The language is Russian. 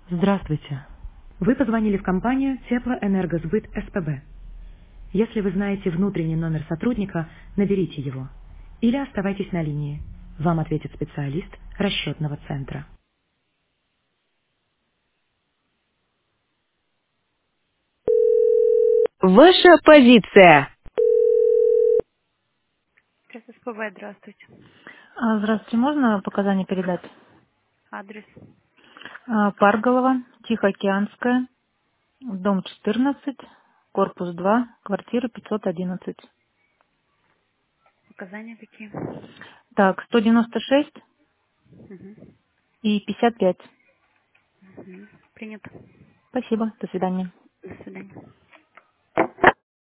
Здравствуйте. Вы позвонили в компанию Теплоэнергосбыт СПБ. Если вы знаете внутренний номер сотрудника, наберите его. Или оставайтесь на линии. Вам ответит специалист расчетного центра. Ваша позиция. СПБ, здравствуйте. Здравствуйте, можно показания передать? Адрес. Парголова, Тихоокеанская, дом 14, корпус 2, квартира 511. Показания какие? Так, 196 Угу. и 55. Угу. Принято. Спасибо, до свидания. До свидания.